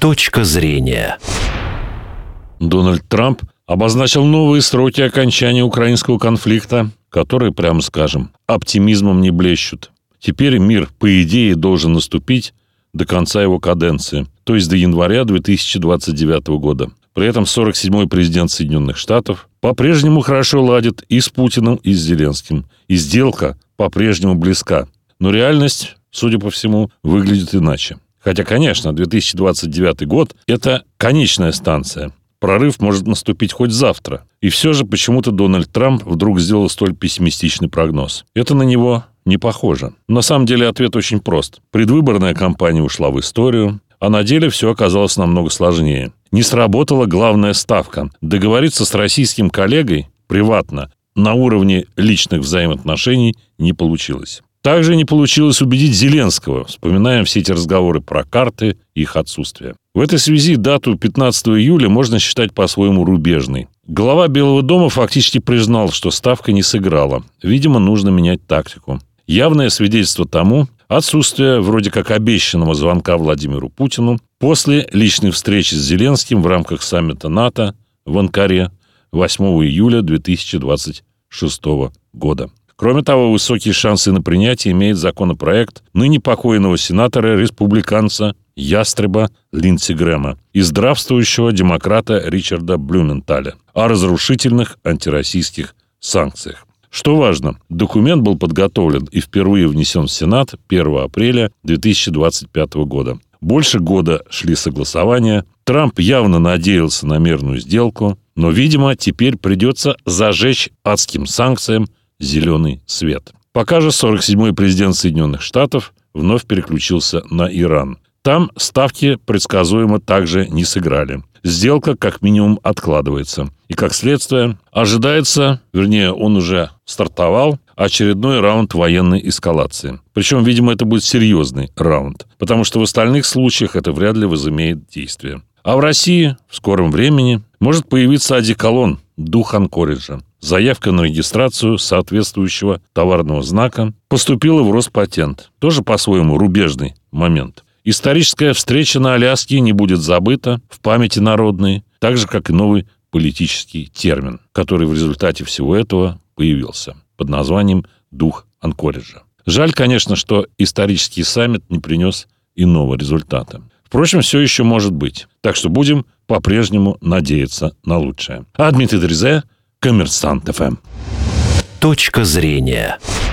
Точка зрения. Дональд Трамп обозначил новые сроки окончания украинского конфликта, которые, прямо скажем, оптимизмом не блещут. Теперь мир, по идее, должен наступить до конца его каденции, то есть до января 2029 года. При этом 47-й президент Соединенных Штатов по-прежнему хорошо ладит и с Путиным, и с Зеленским. И сделка по-прежнему близка. Но реальность, судя по всему, выглядит иначе. Хотя, конечно, 2029 год – это конечная станция. Прорыв может наступить хоть завтра. И все же почему-то Дональд Трамп вдруг сделал столь пессимистичный прогноз. Это на него не похоже. На самом деле ответ очень прост. Предвыборная кампания ушла в историю, а на деле все оказалось намного сложнее. Не сработала главная ставка. Договориться с российским коллегой приватно на уровне личных взаимоотношений не получилось. Также не получилось убедить Зеленского. Вспоминаем все эти разговоры про карты и их отсутствие. В этой связи дату 15 июля можно считать по-своему рубежной. Глава Белого дома фактически признал, что ставка не сыграла. Видимо, нужно менять тактику. Явное свидетельство тому – отсутствие вроде как обещанного звонка Владимиру Путину после личной встречи с Зеленским в рамках саммита НАТО в Анкаре 8 июля 2026 года. Кроме того, высокие шансы на принятие имеет законопроект ныне покойного сенатора-республиканца Ястреба Линдси Грэма и здравствующего демократа Ричарда Блюменталя о разрушительных антироссийских санкциях. Что важно, документ был подготовлен и впервые внесен в Сенат 1 апреля 2025 года. Больше года шли согласования. Трамп явно надеялся на мирную сделку, но, видимо, теперь придется зажечь адским санкциям зеленый свет. Пока же 47-й президент Соединенных Штатов вновь переключился на Иран. Там ставки предсказуемо также не сыграли. Сделка как минимум откладывается. И как следствие ожидается, вернее, он уже стартовал, очередной раунд военной эскалации. Причем, видимо, это будет серьезный раунд, потому что в остальных случаях это вряд ли возымеет действие. А в России в скором времени может появиться одеколон «Дух Анкориджа». Заявка на регистрацию соответствующего товарного знака поступила в Роспатент. Тоже по-своему рубежный момент. Историческая встреча на Аляске не будет забыта в памяти народной, так же, как и новый политический термин, который в результате всего этого появился под названием «Дух Анкориджа». Жаль, конечно, что исторический саммит не принес иного результата. Впрочем, все еще может быть. Так что будем по-прежнему надеяться на лучшее. А Дмитрий Дрезе, Коммерсант ФМ. Точка зрения.